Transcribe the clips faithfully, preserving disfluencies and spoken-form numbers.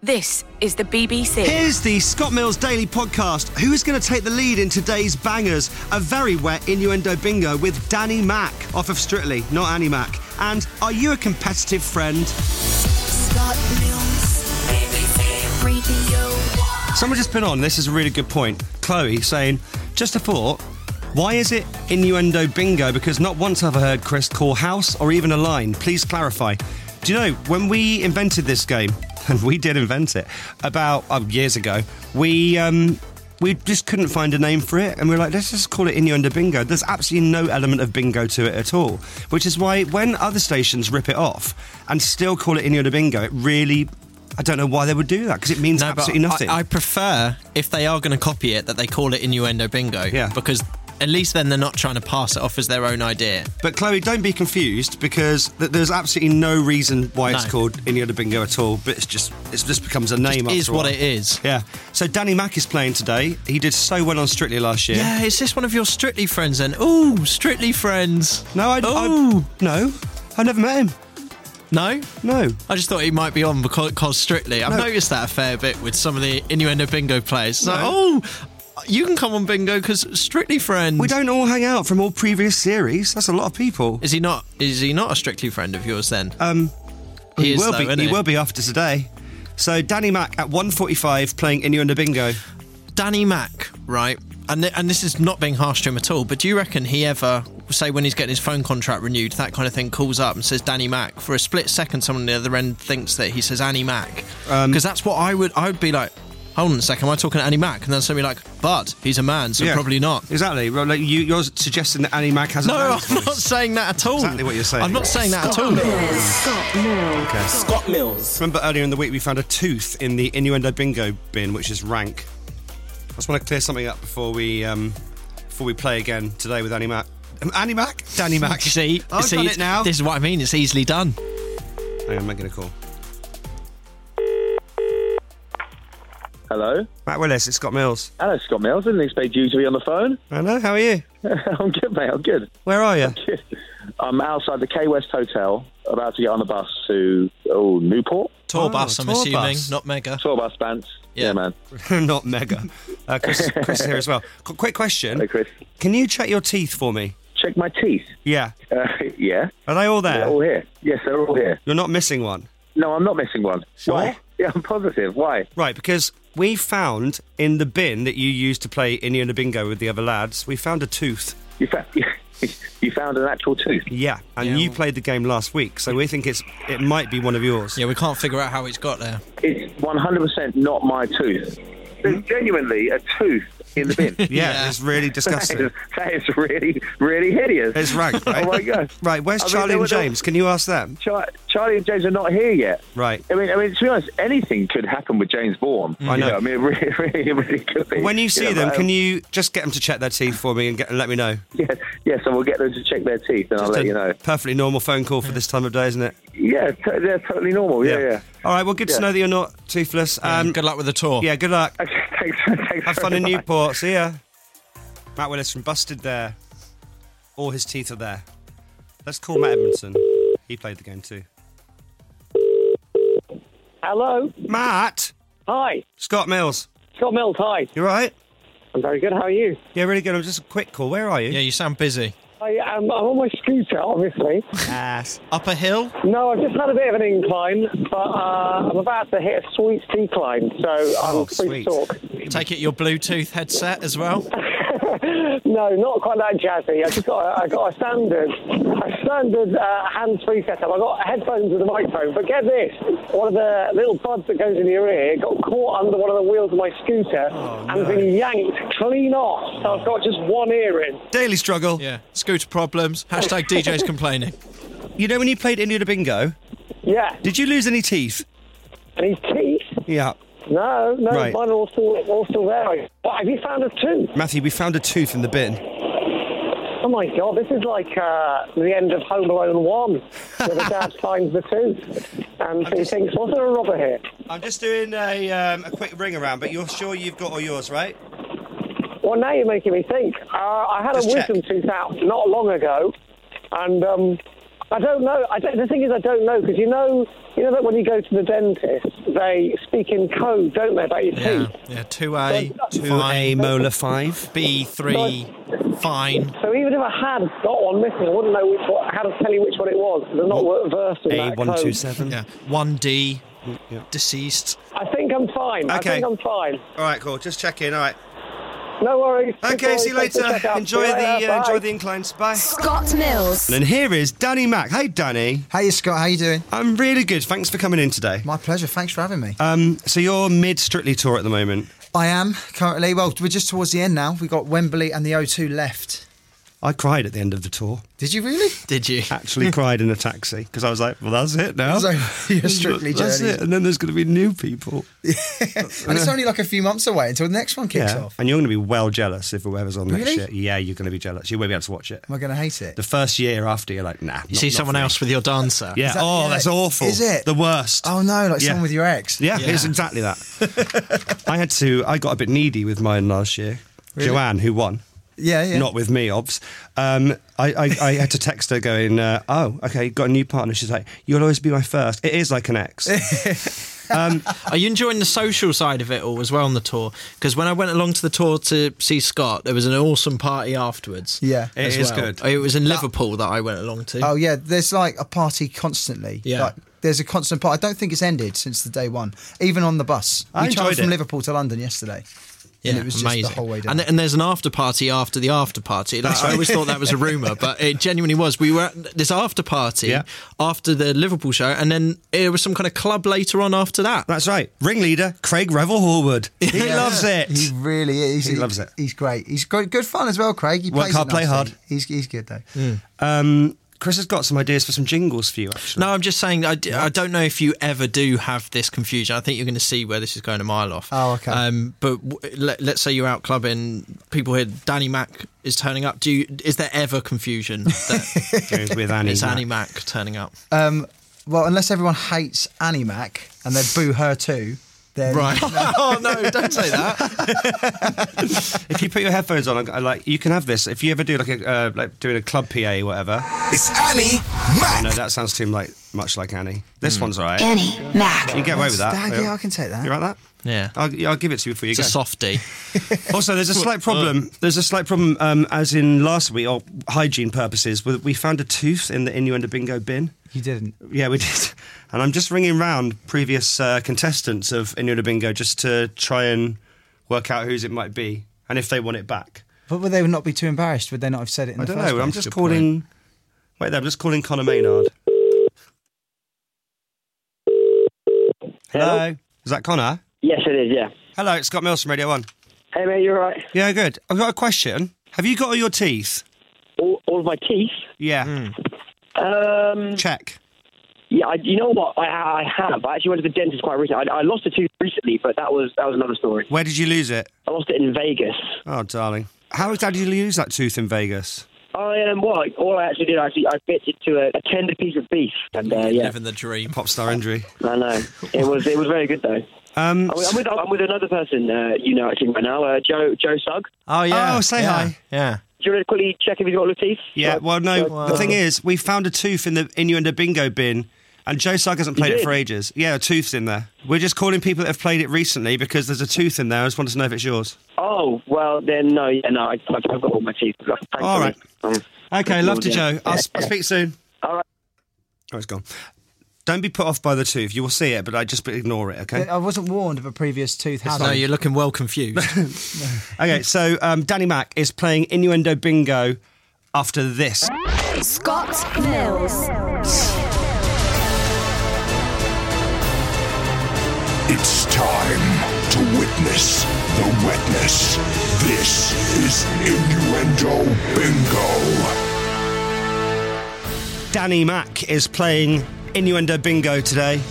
This is the B B C. Here's the Scott Mills Daily Podcast. Who is going to take the lead in today's bangers? A very wet innuendo bingo with Danny Mac off of Strictly, not Annie Mac. And are you a competitive friend? Scott Mills, B B C Radio one. Someone just put on, this is a really good point, Chloe saying, just a thought, why is it innuendo bingo? Because not once have I heard Chris call house or even a line. Please clarify. Do you know, when we invented this game, and we did invent it, about uh, years ago, we um, we just couldn't find a name for it, and we were like, let's just call it innuendo bingo. There's absolutely no element of bingo to it at all, which is why when other stations rip it off and still call it innuendo bingo, it really... I don't know why they would do that, because it means no, absolutely but nothing. I, I prefer, if they are going to copy it, that they call it innuendo bingo. Yeah. Because at least then they're not trying to pass it off as their own idea. But Chloe, don't be confused, because th- there's absolutely no reason why it's No. called innuendo bingo at all, but it's just it just becomes a name. It is after a what while. it is. Yeah. So Danny Mac is playing today. He did so well on Strictly last year. Yeah, is this one of your Strictly friends then? Ooh, Strictly friends. No, I, I Ooh. no, I never met him. No? No. I just thought he might be on because, because Strictly. I've No. noticed that a fair bit with some of the innuendo bingo players. It's like, No. oh, you can come on bingo because Strictly friends. We don't all hang out from all previous series. That's a lot of people. Is he not? Is he not a Strictly friend of yours then? Um, He he is, will though, be. isn't He he? will be after today. So Danny Mac at one forty-five playing innuendo bingo. Danny Mac, right? And th- and this is not being harsh to him at all, but do you reckon he ever, say when he's getting his phone contract renewed, that kind of thing, calls up and says Danny Mac? For a split second, someone on the other end thinks that he says Annie Mac. Because Um, that's what I would, I would be like, hold on a second, am I talking to Annie Mac? And then somebody like, but he's a man, so Yeah. probably not. Exactly. Well, like you, you're suggesting that Annie Mac has a No, man's I'm not voice. saying that at all. Exactly what you're saying. I'm not saying that at all. Scott Mills. Okay. Scott Mills. Remember earlier in the week we found a tooth in the innuendo bingo bin, which is rank. I just want to clear something up before we um, before we play again today with Annie Mac. Um, Annie Mac? Danny Mac. See, I've see, done it's- it now. This is what I mean. It's easily done. Hang on, I'm making a call. Hello? Matt Willis, it's Scott Mills. Hello, Scott Mills. I didn't expect you to be on the phone. Hello, how are you? I'm good, mate. I'm good. Where are you? I'm outside the K West Hotel, about to get on the bus to oh Newport. Tour Oh, bus, I'm tour assuming, bus. not mega. Tour bus, Bants. Yeah. Yeah, man. Not mega. Uh, Chris, Chris is here as well. Qu- quick question. Hello, Chris. Can you check your teeth for me? Check my teeth. Yeah. Uh, yeah. Are they all there? They're all here. Yes, they're all here. You're not missing one? No, I'm not missing one. Sure? Why? Yeah, I'm positive. Why? Right, because we found in the bin that you used to play innuendo bingo with the other lads, we found a tooth. You, fa- you found an actual tooth. Yeah, and Yeah, you well- played the game last week, so we think it's it might be one of yours. Yeah, we can't figure out how it's got there. It's one hundred percent not my tooth. There's genuinely a tooth in the bin. Yeah, Yeah. it's really That disgusting. is, that is really, really hideous. It's rank, right? Oh, my God. Right, where's I mean, Charlie there and were no- James? Can you ask them? Char- Charlie and James are not here yet. Right. I mean, I mean, to be honest, anything could happen with James Bourne. I know. You I mean, it really, really, really could be. When you see know, them, but, can um, you just get them to check their teeth for me and, get, and let me know? Yes, yes, and we'll get them to check their teeth, and I'll Just let a you know. perfectly normal phone call for this time of day, isn't it? Yeah, t- they're totally normal. Yeah, yeah. All right, well, good Yeah. to know that you're not toothless. Um, Um, good luck with the tour. yeah, good luck. Okay, thanks. thanks Have very fun in much. Newport. See ya. Matt Willis from Busted there. All his teeth are there. Let's call Matt Edmondson. He played the game too. Hello. Matt! Hi. Scott Mills. Scott Mills, hi. You all right? I'm very good. How are you? Yeah, really good. I'm just a quick call. Where are you? Yeah, you sound busy. I, um, I'm on my scooter, obviously. Ass. Up a hill? No, I've just had a bit of an incline, but uh, I'm about to hit a sweet decline, so Oh, I'm free sweet. to talk. Take it your Bluetooth headset as well? No, not quite that jazzy. I just got a, I got a standard, a standard uh, hands-free setup. I got headphones with a microphone, but get this: one of the little buds that goes in your ear got caught under one of the wheels of my scooter Oh, and no. been yanked clean off. So I've got just one ear in. Daily struggle. Yeah. Scooter problems. Hashtag D J's complaining. You know when you played India Bingo, Yeah. did you lose any teeth? And his teeth? Yeah. No, no, Right. mine are all still, all still there. What, have you found a tooth? Matthew, we found a tooth in the bin. Oh my God, this is like uh, the end of Home Alone one, where the dad finds the tooth. And he thinks, was there a robber here? I'm just doing a, um, a quick ring around, but you're sure you've got all yours, right? Well, now you're making me think. Uh, I had Just a check. wisdom tooth out not long ago, and um, I don't know. I don't, the thing is, I don't know, because you know, you know that when you go to the dentist, they speak in code, don't they, about your Yeah, teeth? yeah, two A, two A fine, molar five. B three, fine. So even if I had got one missing, I wouldn't know which one, how to tell you which one it was, because I'm not versed in A that one code. two seven. Yeah, one D, Yeah. deceased. I think I'm fine. I Okay. think I'm fine. All right, cool. Just check in. All right. No worries. Okay, see you Thanks for later. checking out. Enjoy See you the later. uh, enjoy Bye. the inclines. Bye. Scott Mills. And here is Danny Mac. Hey, Danny. Hey Scott, how you doing? I'm really good. Thanks for coming in today. My pleasure. Thanks for having me. Um, so you're mid Strictly tour at the moment. I am currently. Well, we're just towards the end now. We've got Wembley and the O two left. I cried at the end of the tour. Did you really? Did you? Actually cried in a taxi because I was like, well, that's it now. So you're Strictly That's journey. it. And then there's going to be new people. And it's only like a few months away until the next one kicks Yeah. off. And you're going to be well jealous if whoever's on next Really? year. Yeah, you're going to be jealous. You won't be able to watch it. Am I going to hate it? The first year after, you're like, nah. You see someone else with your dancer. Yeah. Is that- oh, yeah. that's awful. Is it? The worst. Oh no, like Yeah. someone with your ex. Yeah, Yeah. it's exactly that. I had to, I got a bit needy with mine last year. Really? Joanne, who won. Yeah, yeah. Not with me, obvs. Um, I, I, I had to text her going, uh, oh, okay, got a new partner. She's like, you'll always be my first. It is like an ex. Are you enjoying the social side of it all as well on the tour? Because when I went along to the tour to see Scott, there was an awesome party afterwards. Yeah. It as is well. good. It was in Liverpool that I went along to. Oh yeah, there's like a party constantly. Yeah. Like, there's a constant party. I don't think it's ended since the day one. Even on the bus. I we enjoyed travelled from it. Liverpool to London yesterday. Yeah, and it was just amazing. the whole way down. And, and there's an after party after the after party. Like, I always thought that was a rumour, but it genuinely was. We were at this after party Yeah. after the Liverpool show, and then there was some kind of club later on after that. That's right. Ringleader, Craig Revel Horwood. He Yeah. loves it. He really is. He loves it. He's great. He's good, good fun as well, Craig. He Work plays hard, it play nicely. hard. He's he's good though. Um, Chris has got some ideas for some jingles for you, actually. No, I'm just saying, I, d- I don't know if you ever do have this confusion. I think you're going to see where this is going a mile off. Oh, okay. Um, but w- let, let's say you're out clubbing, people hear Danny Mac is turning up. Do you, is there ever confusion that Goes with Annie. it's Mac. Annie Mac turning up? Um, well, unless everyone hates Annie Mac and they boo her too, then Right. Oh, no, don't say that. If you put your headphones on, I- I like you can have this. If you ever do like a uh, like doing a club P A or whatever. It's Annie Mac. No, that sounds too like much like Annie. This one's alright. You Annie Mac. can get away with that. Yeah, yeah, I can take that. You like that? Yeah. I'll, yeah, I'll give it to you before you It's go. a softie. Also, there's a slight problem. There's a slight problem, um, as in last week, or hygiene purposes, we- we found a tooth in the Innuendo Bingo bin. You didn't. Yeah, we did. And I'm just ringing round previous uh, contestants of Innuendo Bingo just to try and work out whose it might be and if they want it back. But would they not be too embarrassed? Would they not have said it in I the don't first know. I'm place? just Good calling. Wait there, I'm just calling Conor Maynard. Hello? Is that Connor? Yes, it is, yeah. Hello, it's Scott Mills from Radio one. Hey, mate, you all right? Yeah, good. I've got a question. Have you got all your teeth? All, all of my teeth? Yeah. Um, Check. yeah, I, you know what? I, I have. I actually went to the dentist quite recently. I, I lost a tooth recently, but that was that was another story. Where did you lose it? I lost it in Vegas. Oh, darling. How did you lose that tooth in Vegas? I um, well, all I actually did, I actually, I bit it to a, a tender piece of beef, and uh, yeah, Living the dream. Pop star injury. I know it was it was very good though. Um, I'm with, I'm with, I'm with another person, uh, you know, actually right now, uh, Joe Joe Sugg. Oh, yeah. Oh, say yeah. hi. Yeah. Do you want to quickly check if he's got all the teeth? yeah, Like, well, no. like, The uh, thing is, we found a tooth in the Innuendo Bingo bin, and Joe Sugg hasn't played it did? for ages. Yeah, a tooth's in there. We're just calling people that have played it recently because there's a tooth in there. I just wanted to know if it's yours. Oh well, then no, yeah, no, I, I've got all my teeth. Thankfully. All right. Um, Okay, love to yeah. Joe. I'll, I'll speak soon. All right. Oh, it's gone. Don't be put off by the tooth. You will see it, but I just ignore it, okay? I wasn't warned of a previous tooth hazard. No, you're looking well confused. Okay, so um, Danny Mac is playing Innuendo Bingo after this. Scott Mills. It's time to witness the wetness. This is Innuendo Bingo. Danny Mac is playing Innuendo Bingo today.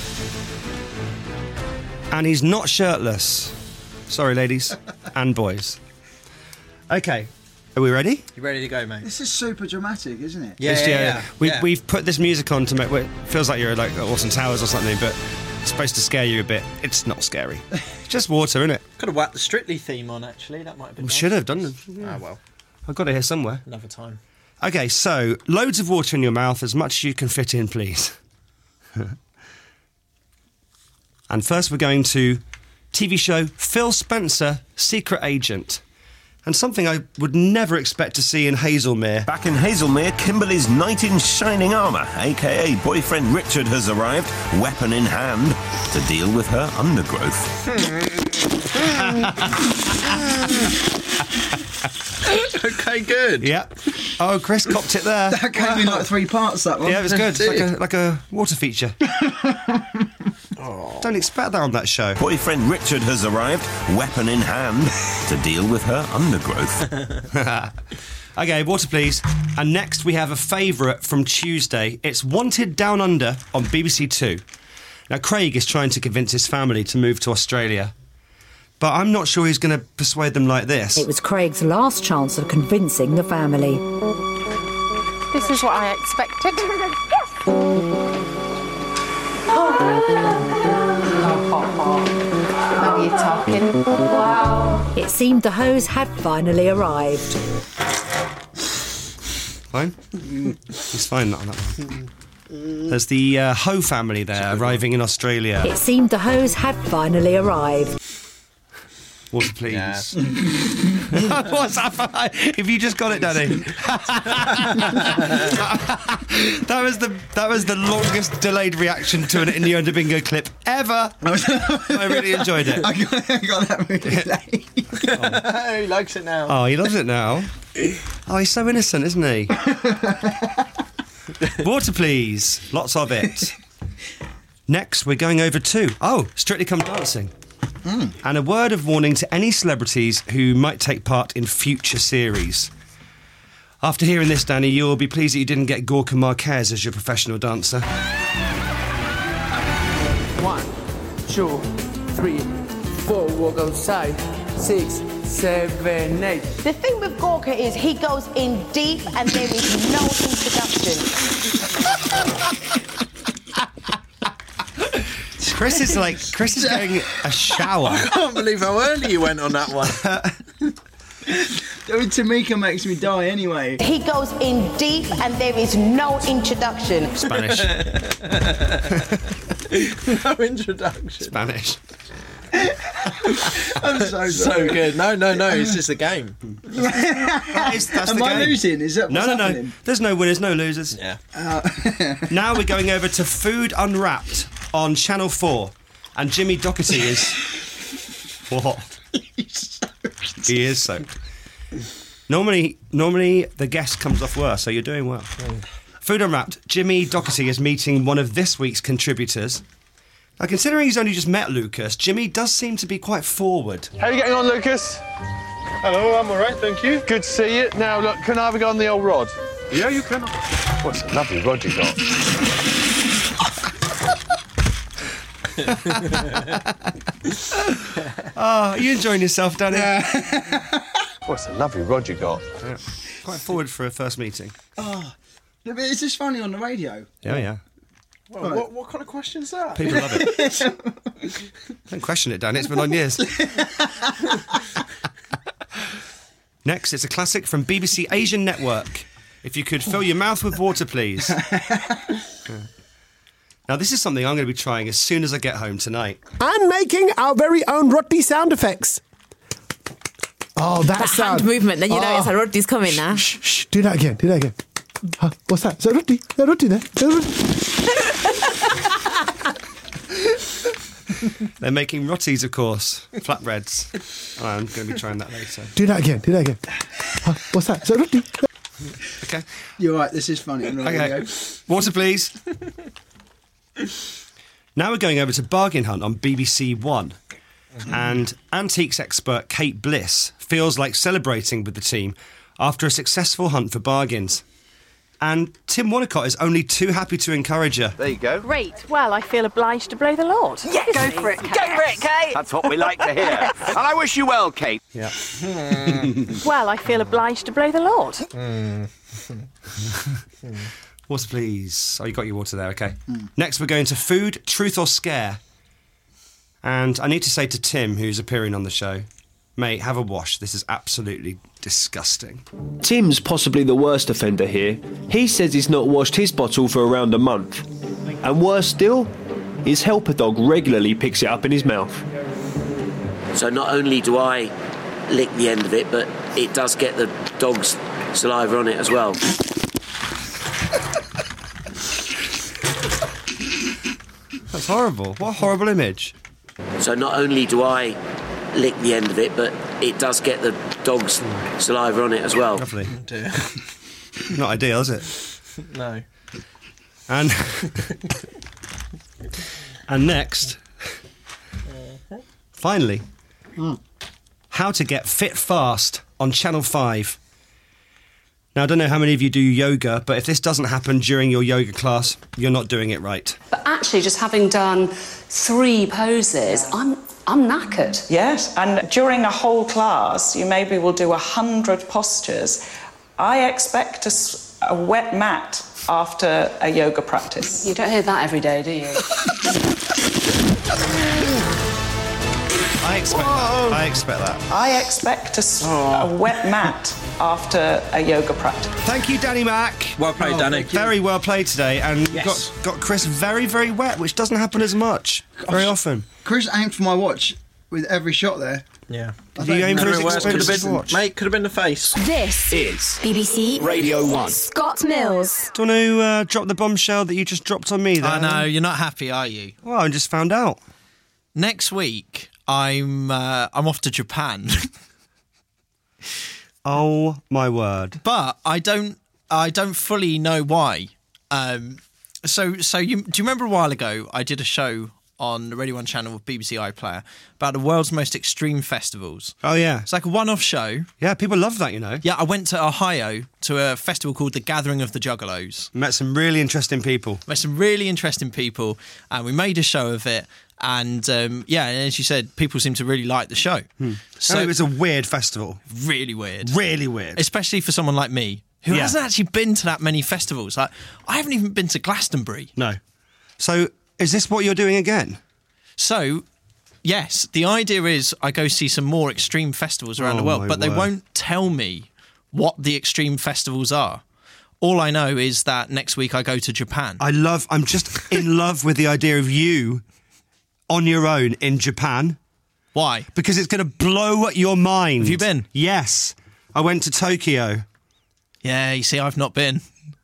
And he's not shirtless. Sorry, ladies and boys. Okay, are we ready? You ready to go, mate? This is super dramatic, isn't it? Yeah, It's- yeah, yeah. We, yeah. We've put this music on to make it feels like you're like at Alton Towers or something, but it's supposed to scare you a bit. It's not scary. It's just water, isn't it? Could have whacked the Strictly theme on, actually. That might have been We nice. should have done it. Ah, well, I've got it here somewhere. another time. Okay, so loads of water in your mouth, as much as you can fit in, please. And first we're going to T V show Phil Spencer, Secret Agent. And something I would never expect to see in Hazelmere. Back in Hazelmere, Kimberly's knight in shining armour, a k a boyfriend Richard, has arrived, weapon in hand, to deal with her undergrowth. Okay, good. Yeah. Oh, Chris copped it there. That came in like three parts, that one. Yeah, it was good. Like a, like a water feature. Don't expect that on that show. Boyfriend Richard has arrived, weapon in hand, to deal with her undergrowth. Okay, water please. And next we have a favourite from Tuesday. It's Wanted Down Under on B B C Two. Now, Craig is trying to convince his family to move to Australia. But I'm not sure he's going to persuade them like this. It was Craig's last chance of convincing the family. This is what I expected. Now you're talking. Wow. It seemed the hose had finally arrived. Fine? He's fine on that one. There's the uh, Ho family there arriving in Australia. It seemed the hose had finally arrived. Water, please. Yes. What's that? If you just got it, Danny. that was the that was the longest delayed reaction to an Innuendo Bingo clip ever. I really enjoyed it. I got, I got that really late. Oh, he likes it now. Oh, he loves it now. Oh, he's so innocent, isn't he? Water, please. Lots of it. Next, we're going over to oh, Strictly Come Dancing. Mm. And a word of warning to any celebrities who might take part in future series. After hearing this, Danny, you'll be pleased that you didn't get Gorka Marquez as your professional dancer. One, two, three, four, walk outside, six, seven, eight. The thing with Gorka is he goes in deep and there is no introduction. Chris is like, Chris is getting a shower. I can't believe how early you went on that one. Tamika makes me die anyway. He goes in deep and there is no introduction. Spanish. No introduction. Spanish. I'm so So good. No, no, no, it's just a game. That is, that's Am the I game. losing? Is that No, what's no, no. happening? There's no winners, no losers. Yeah. Uh, Now we're going over to Food Unwrapped on Channel four. And Jimmy Doherty is... What? He is soaked. Normally, normally the guest comes off worse, so you're doing well. Mm. Food Unwrapped. Jimmy Doherty is meeting one of this week's contributors. Now, considering he's only just met Lucas, Jimmy does seem to be quite forward. How are you getting on, Lucas? Hello, I'm all right, thank you. Good to see you. Now, look, can I have a go on the old rod? Yeah, you can. What's a lovely rod you got? Oh, are you enjoying yourself, Danny? Yeah. What's a lovely rod you got? Yeah. Quite forward for a first meeting. Oh, but is this funny on the radio? Yeah, yeah. Well, right. what, what kind of question is that? People love it. Don't question it, Danny. It's been on years. Next, it's a classic from B B C Asian Network. If you could fill your mouth with water, please. Now, this is something I'm going to be trying as soon as I get home tonight. And making our very own roti sound effects. Oh, that, that sound. hand movement, then you know oh. it's a roti's coming now. Shh, shh, do that again, do that again. Huh, what's that? Is that roti? Is that roti there? They're making rotis, of course. Flatbreads. Oh, I'm going to be trying that later. Do that again, do that again. Huh, what's that? Is that roti? Okay. You're right, this is funny. Okay. Water, please. Now we're going over to Bargain Hunt on B B C One. Mm-hmm. And antiques expert Kate Bliss feels like celebrating with the team after a successful hunt for bargains. And Tim Wonnacott is only too happy to encourage her. There you go. Great. Well, I feel obliged to blow the Lord. Yes. Go for it, Kate. Go for it, Kate. That's what we like to hear. And I wish you well, Kate. Yeah. Well, I feel obliged to blow the Lord. Water, please. Oh, you got your water there, okay. Mm. Next, we're going to Food, Truth or Scare. And I need to say to Tim, who's appearing on the show, Mate, have a wash. This is absolutely disgusting. Tim's possibly the worst offender here. He says he's not washed his bottle for around a month. And worse still, his helper dog regularly picks it up in his mouth. So not only do I lick the end of it, but it does get the dog's saliva on it as well. That's horrible. What a horrible image. So not only do I lick the end of it, but it does get the dog's saliva on it as well. Lovely. Oh dear. Not ideal, is it? No. And and next, finally, how to get fit fast on Channel five. Now, I don't know how many of you do yoga, but if this doesn't happen during your yoga class, you're not doing it right. But actually, just having done three poses, I'm I'm knackered. Yes, and during a whole class, you maybe will do a hundred postures. I expect a, s- a wet mat after a yoga practice. You don't hear that every day, do you? I expect that. I expect that. I expect a, s- a wet mat after a yoga practice. Thank you, Danny Mac. Well played, Oh, Danny. Very well played today, and Yes. got got Chris very, very wet, which doesn't happen as much very often. Chris aimed for my watch with every shot there. Yeah. I Did you don't aim for know. his Worse, could have expensive been, watch? mate, could have been the face. This Is B B C Radio One. Scott Mills. Do you want to uh, drop the bombshell that you just dropped on me there? I know, you're not happy, are you? Well, I just found out. Next week, I'm uh, I'm off to Japan. Oh my word! But I don't I don't fully know why. Um, so so you do you remember a while ago I did a show on the Radio One channel with B B C iPlayer about the world's most extreme festivals. Oh yeah, it's like a one-off show. Yeah, people love that, you know. Yeah, I went to Ohio to a festival called the Gathering of the Juggalos. Met some really interesting people. Met some really interesting people, and we made a show of it. And um, yeah, and as you said, people seem to really like the show. Hmm. So So it was a weird festival. really weird, Really weird. especially for someone like me who Yeah. hasn't actually been to that many festivals. Like, I haven't even been to Glastonbury. No. So is this what you're doing again? So, yes, the idea is I go see some more extreme festivals around Oh, the world, my but they word. won't tell me what the extreme festivals are. All I know is that next week I go to Japan. I love. I'm just in love with the idea of you on your own in Japan. Why? Because it's going to blow your mind. Have you been? Yes. I went to Tokyo. Yeah, you see, I've not been.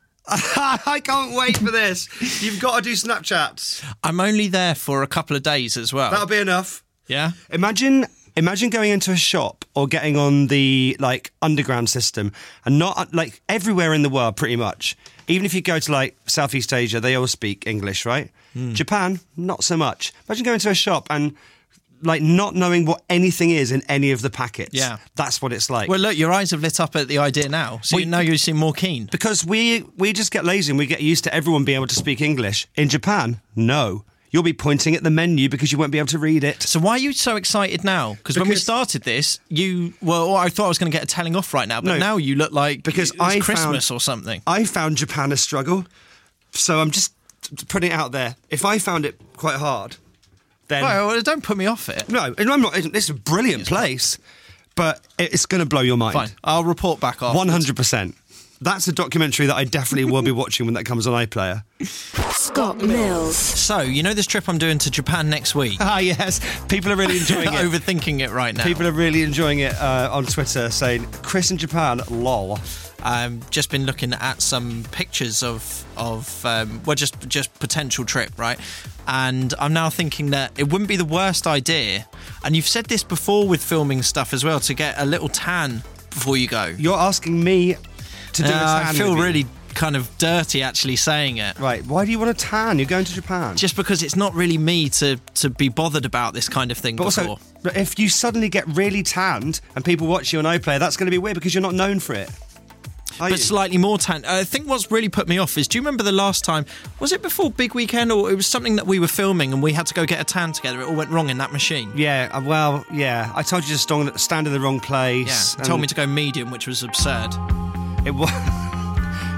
I can't wait for this. You've got to do Snapchats. I'm only there for a couple of days as well. That'll be enough. Yeah? Imagine imagine going into a shop or getting on the like underground system and not like everywhere in the world pretty much. Even if you go to like Southeast Asia, they all speak English, right? Mm. Japan, not so much. Imagine going to a shop and like not knowing what anything is in any of the packets. Yeah. That's what it's like. Well, look, your eyes have lit up at the idea now, so We- you know you seem more keen. Because we we just get lazy and we get used to everyone being able to speak English. In Japan, no. You'll be pointing at the menu because you won't be able to read it. So why are you so excited now? Because when we Because- started this, you well, I thought I was going to get a telling off right now, but No. now you look like Because it's I Christmas found- or something. I found Japan a struggle. So I'm just putting it out there. If I found it quite hard, then... Well, well, don't put me off it. No, and I'm not. It's a brilliant place, but it's going to blow your mind. Fine, I'll report back afterwards. One hundred percent. That's a documentary that I definitely will be watching when that comes on iPlayer. Scott Mills. So, you know this trip I'm doing to Japan next week? Ah, yes. People are really enjoying it. Overthinking it right now. People are really enjoying it uh, on Twitter, saying Chris in Japan, lol. Um, just been looking at some pictures of of um, well, just just potential trip, right? And I'm now thinking that it wouldn't be the worst idea. And you've said this before with filming stuff as well, to get a little tan before you go. You're asking me to do Uh, a tan I feel with you. really kind of dirty actually saying it. Right, why do you want a tan? You're going to Japan. Just because it's not really me to to be bothered about this kind of thing But before. also, but if you suddenly get really tanned and people watch you on iPlayer, that's going to be weird because you're not known for it. Are But you? slightly more tan. I think what's really put me off is, do you remember the last time, was it before Big Weekend, or it was something that we were filming and we had to go get a tan together? It all went wrong in that machine. Yeah, uh, well, yeah. I told you to stand, stand in the wrong place. Yeah, you told me to go medium, which was absurd. It was.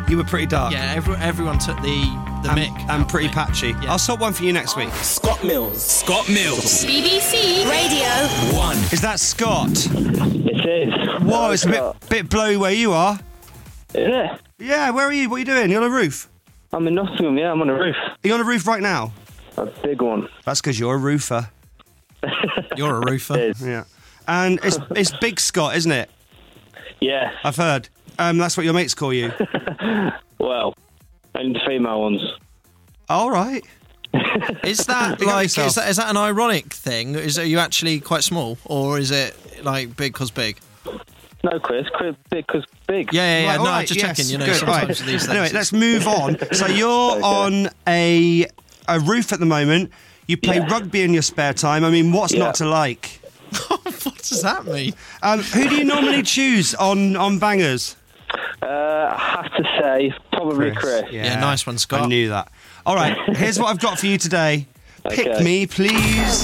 You were pretty dark. Yeah, every, everyone took the the and, mick. And pretty patchy. Yeah. I'll swap one for you next week. Scott Mills. Scott Mills. B B C Radio One. Is that Scott? It is. Whoa, it's a bit, bit blowy where you are. Is it? Yeah, where are you? What are you doing? You're on a roof? I'm in Nottingham, yeah, I'm on a roof. Are you on a roof right now? A big one. That's because you're a roofer. You're a roofer. Yeah. And it's it's Big Scott, isn't it? Yeah. I've heard. Um, that's what your mates call you. Well, only the female ones. All right. Is that Big up like yourself. is that, is that an ironic thing? Is are you actually quite small, or is it like big cause big? No, Chris. Chris, big because big. Yeah, yeah, yeah. Right, no, all I'm right, just yes, checking. You know, good, sometimes right. with these things. Anyway, let's move on. So you're Okay. on a a roof at the moment. You play Yeah. rugby in your spare time. I mean, what's Yeah. not to like? What does that mean? Um, who do you normally choose on, on bangers? Uh, I have to say, probably Chris. Yeah, nice one, Scott. I knew that. All right, here's what I've got for you today. Pick Okay. me, please.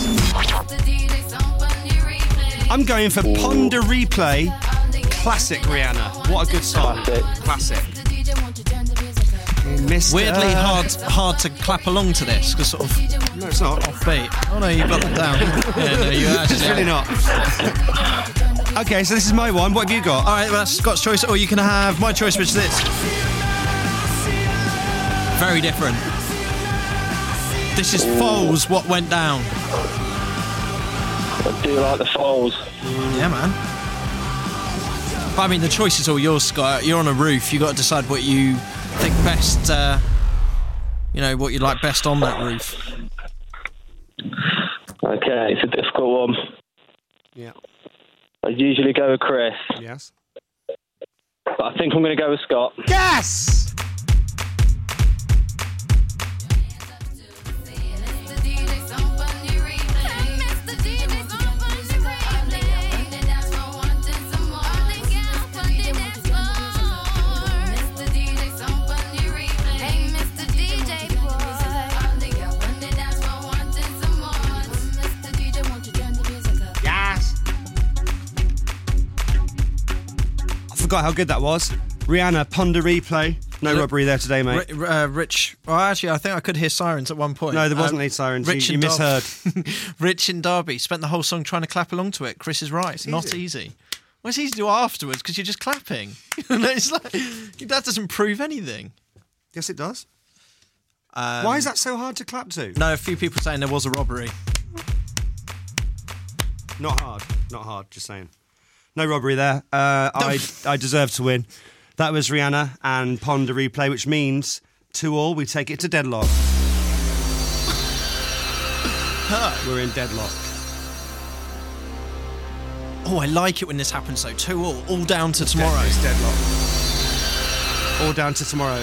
I'm going for Ponder Replay. Classic Rihanna. What a good song. Classic. Classic. Mister Weirdly hard hard to clap along to this because sort of No, it's not. offbeat. Oh no, you got that down. Yeah, no, you actually. It's really not. Okay, so this is my one. What have you got? All right, well, that's Scott's choice, or you can have my choice, which is this. Very different. This is Foles. What went down? I do like the Foles. Yeah, man. But, I mean, the choice is all yours, Scott. You're on a roof. You got to decide what you think best. Uh, you know what you like best on that roof. Okay, it's a difficult one. Yeah. I usually go with Chris, Yes. but I think I'm going to go with Scott. Yes! Yes! I forgot how good that was. Rihanna, Ponder Replay. No Look, robbery there today, mate. Ri- uh, Rich. Well, actually, I think I could hear sirens at one point. No, there wasn't Um, any sirens. Rich You- you and Dar- misheard. Rich and Derby spent the whole song trying to clap along to it. Chris is right. It's not easy. Well, it's easy to do afterwards because you're just clapping. It's like, that doesn't prove anything. Yes, it does. Um, Why is that so hard to clap to? No, a few people saying there was a robbery. Not hard. Not hard, just saying. No robbery there. Uh, I I deserve to win. That was Rihanna and Ponder Replay, which means two all, we take it to deadlock. We're in deadlock. Oh, I like it when this happens though. Two all, all down to tomorrow. It's deadlock. All down to tomorrow.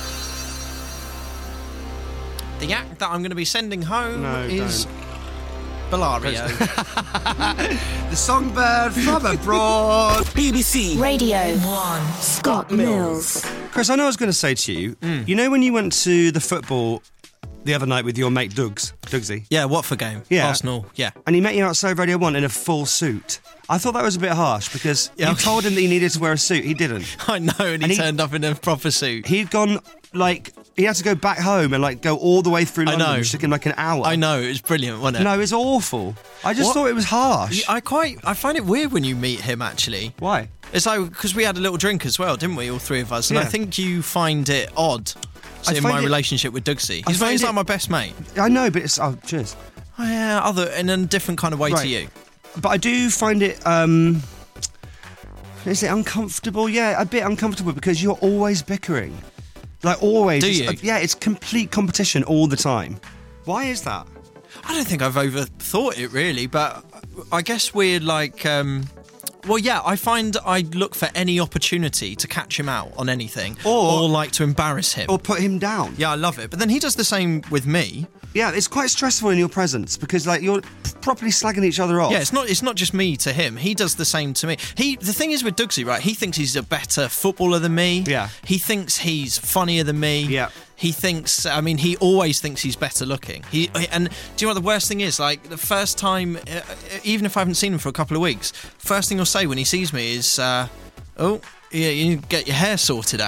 The act that I'm going to be sending home No, is don't. Bellario. The songbird from abroad. B B C Radio One. Scott Mills. Chris, I know I was going to say to you, you know when you went to the football the other night with your mate Dougs, Dougsy? Yeah, Watford game. Yeah. Arsenal, yeah. And he met you outside Radio one in a full suit. I thought that was a bit harsh because Yeah. you told him that he needed to wear a suit. He didn't. I know, and he, And he- turned up in a proper suit. He'd gone, like, he had to go back home and, like, go all the way through I London, know. which took him, like, an hour. I know, it was brilliant, wasn't it? No, it was awful. I just What? thought it was harsh. Yeah, I quite, I find it weird when you meet him, actually. Why? It's like, because we had a little drink as well, didn't we, all three of us? And I Yeah. think you find it odd I in find my it- relationship with Dougsy. I He's, find he's it- like my best mate. I know, but it's... Oh, cheers. Oh, yeah, other, in a different kind of way Right. to you. But I do find it... um Is it uncomfortable? Yeah, a bit uncomfortable because you're always bickering. Like, always. Do It's- you? uh, yeah, it's complete competition all the time. Why is that? I don't think I've overthought it really, but I guess we're like, um, well, yeah, I find I look for any opportunity to catch him out on anything, Or- or like to embarrass him. Or put him down. Yeah, I love it. But then he does the same with me. Yeah, it's quite stressful in your presence because, like, you're properly slagging each other off. Yeah, it's not it's not just me to him. He does the same to me. He the thing is with Dougsy, right? He thinks he's a better footballer than me. Yeah. He thinks he's funnier than me. Yeah. He thinks. I mean, he always thinks he's better looking. He and do you know what the worst thing is? Like the first time, uh, even if I haven't seen him for a couple of weeks, first thing he'll say when he sees me is, uh, "Oh, yeah, you need to get your hair sorted out."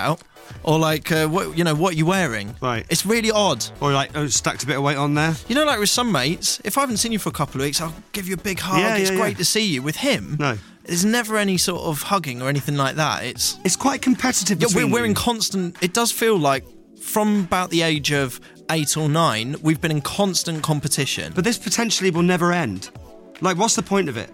Or like, uh, what you know, what are you wearing? Right. It's really odd. Or like, oh, stacked a bit of weight on there. You know, like with some mates, if I haven't seen you for a couple of weeks, I'll give you a big hug. Yeah, it's yeah, great yeah. to see you. With him, No. there's never any sort of hugging or anything like that. It's It's quite competitive yeah, we're, between we're you. in constant. It does feel like from about the age of eight or nine, we've been in constant competition. But this potentially will never end. Like, what's the point of it?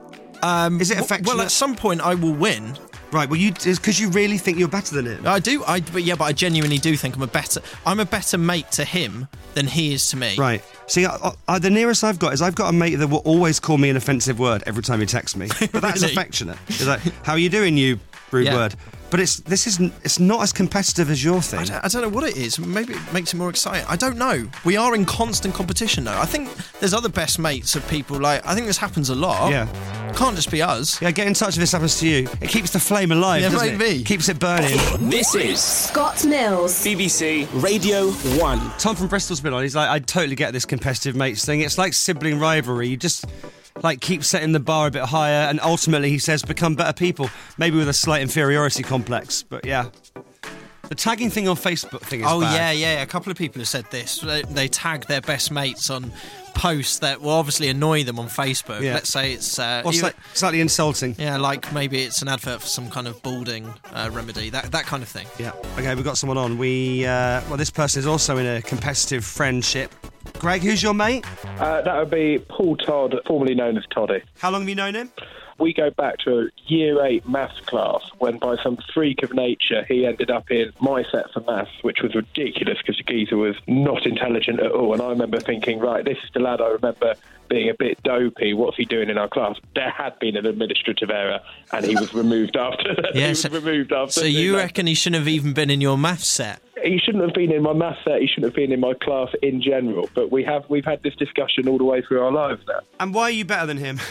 Um, Is it w- affectionate? Well, at some point, I will win. Right, well, you because you really think you're better than him. I do, I but yeah, but I genuinely do think I'm a better. I'm a better mate to him than he is to me. Right. See, I, I, the nearest I've got is I've got a mate that will always call me an offensive word every time he texts me. But that's Really? affectionate. It's like, how are you doing, you rude Yeah. word? But it's this isn't. It's not as competitive as your thing. I don't, I don't know what it is. Maybe it makes it more exciting. I don't know. We are in constant competition, though. I think there's other best mates of people. Like I think this happens a lot. Yeah. Can't just be us. Yeah, get in touch if this happens to you. It keeps the flame alive, Yeah, doesn't maybe. it? Keeps it burning. This is Scott Mills. B B C Radio one. Tom from Bristol's been on. He's like, I totally get this competitive mates thing. It's like sibling rivalry. You just like keep setting the bar a bit higher, and ultimately, he says, become better people. Maybe with a slight inferiority complex, but yeah. The tagging thing on Facebook thing is Oh bad. yeah, yeah. A couple of people have said this. They, they tag their best mates on posts that will obviously annoy them on Facebook. Yeah. Let's say it's uh, Or either- sli- slightly insulting. yeah, like maybe it's an advert for some kind of balding uh, remedy. That that kind of thing. Yeah. Okay, we've got someone on. We uh, well, this person is also in a competitive friendship. Greg, who's your mate? Uh, that would be Paul Todd, formerly known as Toddy. How long have you known him? We go back to a year eight maths class when, by some freak of nature, he ended up in my set for maths, which was ridiculous because the geezer was not intelligent at all. And I remember thinking, right, this is the lad I remember being a bit dopey. What's he doing in our class? There had been an administrative error, and he was removed after. he Yeah, was so, removed after. so you that. reckon he shouldn't have even been in your maths set? He shouldn't have been in my maths set. He shouldn't have been in my class in general. But we have we've had this discussion all the way through our lives now. And why are you better than him?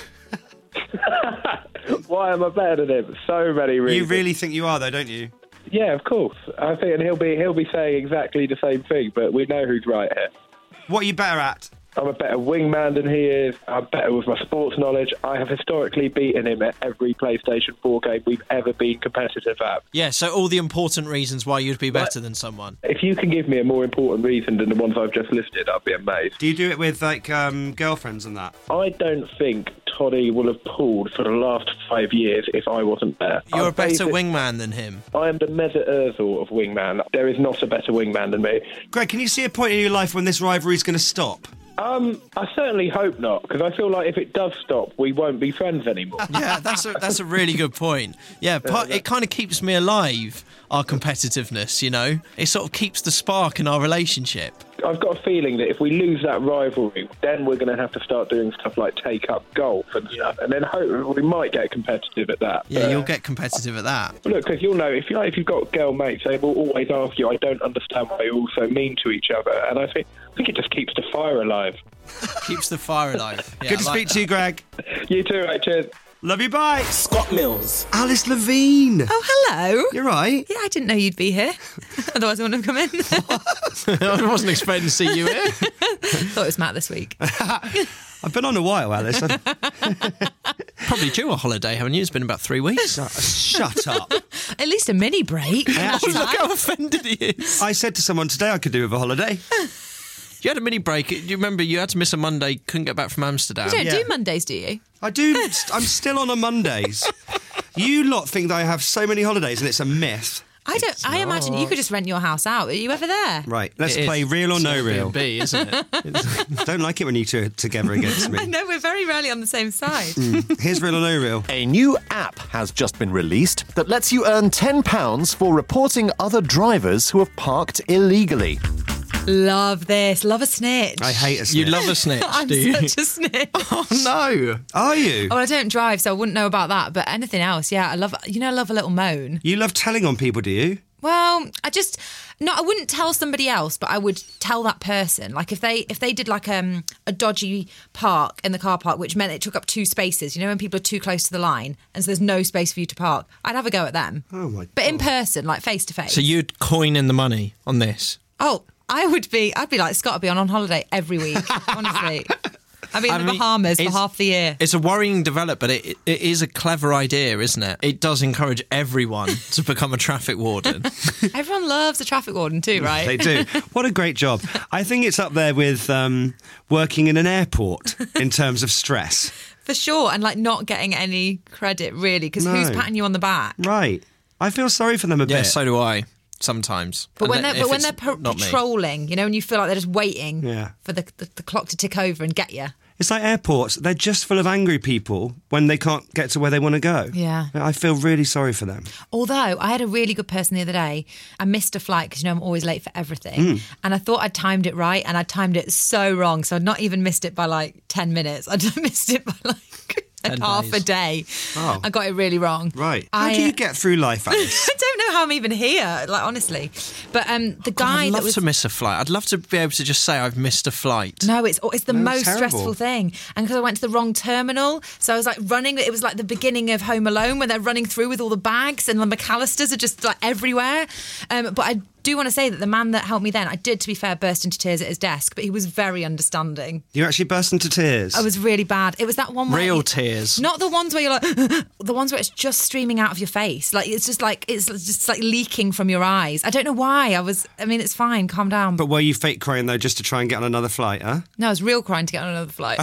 Why am I better than him? So many reasons. You really think you are, though, don't you? Yeah, of course. I think, and he'll be he'll be saying exactly the same thing. But we know who's right here. What are you better at? I'm a better wingman than he is. I'm better with my sports knowledge. I have historically beaten him at every PlayStation four game we've ever been competitive at. Yeah, so all the important reasons why you'd be better than someone. If you can give me a more important reason than the ones I've just listed, I'd be amazed. Do you do it with, like, um, girlfriends and that? I don't think Toddy will have pulled for the last five years if I wasn't there. You're I'm a better basic- wingman than him. I am the Mesut Ozil of wingman. There is not a better wingman than me. Greg, can you see a point in your life when this rivalry is going to stop? Um, I certainly hope not, because I feel like if it does stop, we won't be friends anymore. Yeah, that's a, that's a really good point. Yeah, part, it kind of keeps me alive, our competitiveness, you know? It sort of keeps the spark in our relationship. I've got a feeling that if we lose that rivalry, then we're going to have to start doing stuff like take up golf and stuff, and then hope we might get competitive at that. Yeah, But, you'll get competitive at that. Look, because you'll know, if, you, if you've got girl mates, they will always ask you, I don't understand why you're all so mean to each other. And I think, I think it just keeps the fire alive. Keeps the fire alive. Yeah, Good to I like speak to you, Greg. You too, right, cheers. Love you, bye. Scott Mills. Alice Levine. Oh, hello. You're right. Yeah, I didn't know you'd be here. Otherwise, I wouldn't have come in. I wasn't expecting to see you here. Thought it was Matt this week. I've been on a while, Alice. Probably due a holiday, haven't you? It's been about three weeks. Shut up. At least a mini break. Oh, look how offended he is. I said to someone today I could do with a holiday. You had a mini break. You remember you had to miss a Monday, couldn't get back from Amsterdam. You don't Yeah. do Mondays, do you? I do. I'm still on a Mondays. You lot think that I have so many holidays and it's a myth. I don't. I imagine you could just rent your house out. Are you ever there? Right, let's It is. play real or no It's real. Airbnb, isn't it? Don't like it when you two are together against me. I know we're very rarely on the same side. Mm. Here's real or no real. A new app has just been released that lets you earn ten pounds for reporting other drivers who have parked illegally. Love this. Love a snitch. I hate a snitch. You love a snitch, I'm do you? such a snitch. Oh, no. Are you? Oh, I don't drive, so I wouldn't know about that. But anything else, yeah, I love. You know, I love a little moan. You love telling on people, do you? Well, I just no, I wouldn't tell somebody else, but I would tell that person. Like if they if they did like um, a dodgy park in the car park, which meant it took up two spaces. You know, when people are too close to the line, and so there's no space for you to park. I'd have a go at them. Oh my! But in person, like face to face. So you'd coin in the money on this? Oh, I would be. I'd be like Scott. I'd be on on holiday every week. Honestly. I mean, I the mean, Bahamas for it's- half the year. It's a worrying development, but it, it is a clever idea, isn't it? It does encourage everyone to become a traffic warden. Everyone loves a traffic warden too, right? They do. What a great job. I think it's up there with um, working in an airport in terms of stress. For sure, and like not getting any credit really, because No. who's patting you on the back? Right. I feel sorry for them a Yeah, bit. so do I. Sometimes. But And when then they're if but when it's they're pa- not me. patrolling, you know, and you feel like they're just waiting Yeah. for the, the the clock to tick over and get you. It's like airports. They're just full of angry people when they can't get to where they want to go. Yeah. I feel really sorry for them. Although I had a really good person the other day. I missed a flight because, you know, I'm always late for everything. Mm. And I thought I'd timed it right and I timed it so wrong. So I'd not even missed it by like ten minutes. I just missed it by like ten half days. a day. Oh. I got it really wrong. Right. How I, do uh, you get through life, Alice? I don't know how I'm even here, like, honestly. But um, the guy I'd love that was... to miss a flight. I'd love to be able to just say I've missed a flight. No, it's it's the No, most terrible. stressful thing. And because I went to the wrong terminal, so I was like running. It was like the beginning of Home Alone when they're running through with all the bags and the McAllisters are just like everywhere. Um, but I do want to say that the man that helped me then, I did, to be fair, burst into tears at his desk, but he was very understanding. You actually burst into tears. I was really bad. It was that one where Real tears. Not the ones where you're like, the ones where it's just streaming out of your face. Like, it's just like, it's just like leaking from your eyes. I don't know why. I was, I mean, it's fine, calm down. But were you fake crying, though, just to try and get on another flight, huh? No, I was real crying to get on another flight.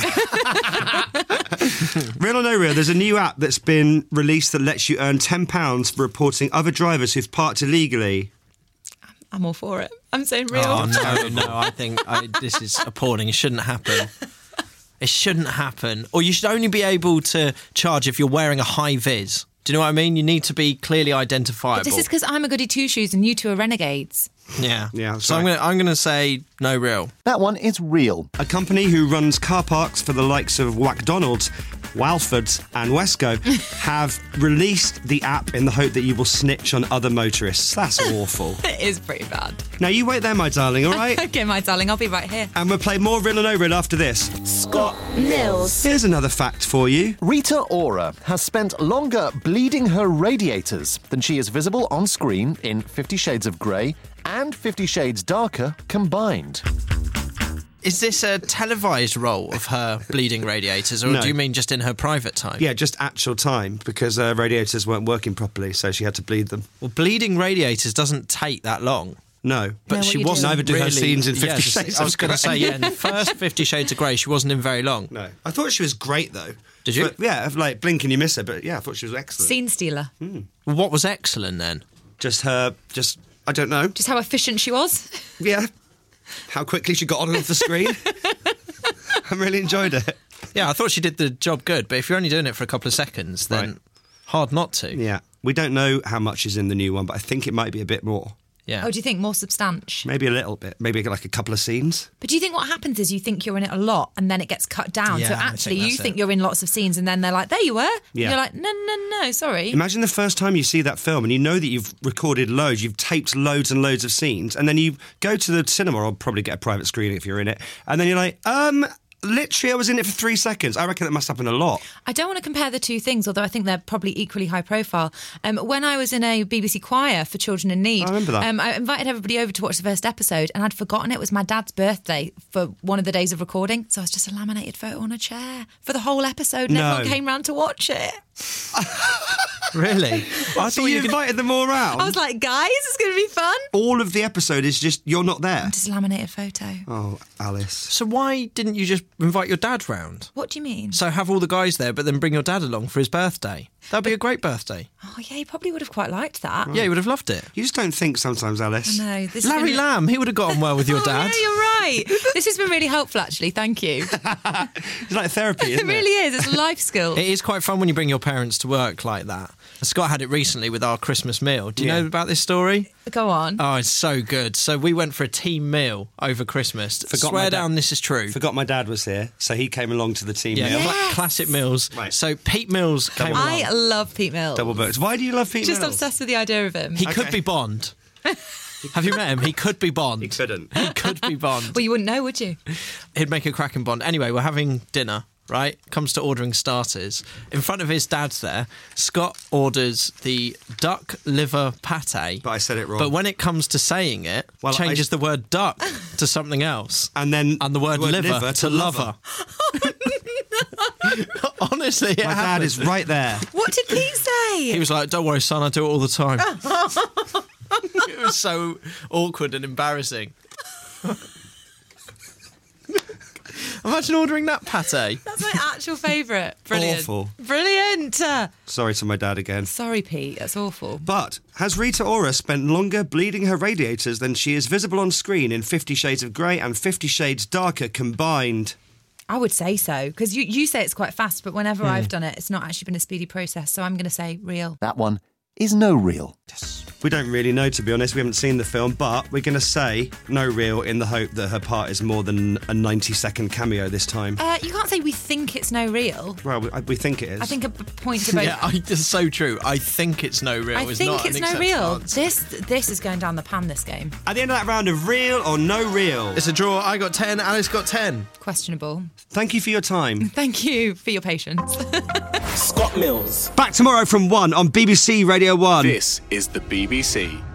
Real or no real, there's a new app that's been released that lets you earn ten pounds for reporting other drivers who've parked illegally. I'm all for it. I'm saying real. Oh, no, no, I think I, this is appalling. It shouldn't happen. It shouldn't happen. Or you should only be able to charge if you're wearing a high vis. Do you know what I mean? You need to be clearly identifiable. But this is because I'm a goody two-shoes and you two are renegades. Yeah. Yeah. So I'm going to I'm going to say no real. That one is real. A company who runs car parks for the likes of McDonald's, Walfords and Wesco have released the app in the hope that you will snitch on other motorists. That's awful. It is pretty bad. Now, you wait there, my darling, all right? Okay, my darling, I'll be right here. And we'll play more Real or No Real after this. Scott Mills. Here's another fact for you. Rita Ora has spent longer bleeding her radiators than she is visible on screen in Fifty Shades of Grey and Fifty Shades Darker combined. Is this a televised role of her bleeding radiators, or No. do you mean just in her private time? Yeah, just actual time, because uh, radiators weren't working properly, so she had to bleed them. Well, bleeding radiators doesn't take that long. No. But No, what she you wasn't Neither do her really, scenes in Fifty yeah, just- Shades I was of going to Grey. say, yeah, in the first Fifty Shades of Grey, she wasn't in very long. No. I thought she was great, though. Did you? But, yeah, like, blink and you miss her, but yeah, I thought she was excellent. Scene stealer. Mm. Well, what was excellent then? Just her, just, I don't know. Just how efficient she was. Yeah. How quickly she got on and off the screen. I really enjoyed it. Yeah, I thought she did the job good, but if you're only doing it for a couple of seconds, then Right. hard not to. Yeah. We don't know how much is in the new one, but I think it might be a bit more. Yeah. Oh, do you think more substantial? Maybe a little bit. Maybe like a couple of scenes. But do you think what happens is you think you're in it a lot and then it gets cut down? Yeah, so I actually, think you that's think it. you're in lots of scenes and then they're like, there you were. And Yeah. you're like, no, no, no, sorry. Imagine the first time you see that film and you know that you've recorded loads, you've taped loads and loads of scenes, and then you go to the cinema, or probably get a private screening if you're in it, and then you're like, um, literally I was in it for three seconds. I reckon that must happen a lot. I don't want to compare the two things, although I think they're probably equally high profile. Um, when I was in a B B C choir for Children in Need, I remember that. Um, I invited everybody over to watch the first episode, and I'd forgotten it was my dad's birthday for one of the days of recording, so it was just a laminated photo on a chair for the whole episode, and No. everyone came round to watch it. Really? I So you invited them all round? I was like, guys, it's going to be fun. All of the episode is just, you're not there. Just a laminated photo. Oh, Alice. So why didn't you just invite your dad round? What do you mean? So have all the guys there, but then bring your dad along for his birthday. That'd be a great birthday. Oh, yeah, he probably would have quite liked that. Yeah, he would have loved it. You just don't think sometimes, Alice. I know. This has Larry been- Lamb, he would have got on well with your Oh, dad. yeah, you're right. This has been really helpful, actually. Thank you. It's like therapy, It isn't it? really is. It's a life skill. It is quite fun when you bring your parents to work like that. Scott had it recently with our Christmas meal. Do you Yeah. know about this story? Go on. Oh, it's so good. So we went for a team meal over Christmas. Forgot Swear my dad- down this is true. Forgot my dad was here, so he came along to the team Yeah, meal. cla- classic meals. Right. So Pete Mills came I along. love Pete Mills. Double booked. Why do you love Pete Just Mills? obsessed with the idea of him. He could Okay. be Bond. Have you met him? He could be Bond. He couldn't. He could be Bond. Well, you wouldn't know, would you? He'd make a cracking Bond. Anyway, we're having dinner right, comes to ordering starters, in front of his dad there, Scott orders the duck liver pate. But I said it wrong. But when it comes to saying it, Well, changes I- the word duck to something else. And then And the word, word liver, liver to, to lover. Honestly, it My dad happened. is right there. What did Pete say? He was like, don't worry, son, I do it all the time. It was so awkward and embarrassing. Imagine ordering that pate. That's my actual favourite. Brilliant. Awful. Brilliant. Uh, Sorry to my dad again. Sorry, Pete. That's awful. But has Rita Ora spent longer bleeding her radiators than she is visible on screen in Fifty Shades of Grey and Fifty Shades Darker combined? I would say so, because you, you say it's quite fast, but whenever Hmm. I've done it, it's not actually been a speedy process, so I'm going to say real. That one is no real. We don't really know, to be honest. We haven't seen the film, but we're going to say no real in the hope that her part is more than a ninety-second cameo this time. Uh, you can't say we think it's no real. Well, we, we think it is. I think a p- point to both. Yeah, I, it's so true. I think it's no real. I It's think not it's an no accepted real. answer. This this is going down the pan, this game. At the end of that round of real or no real. It's a draw. I got ten. Alice got ten. Questionable. Thank you for your time. Thank you for your patience. Scott Mills. Back tomorrow from one on B B C Radio one. This is the B B C.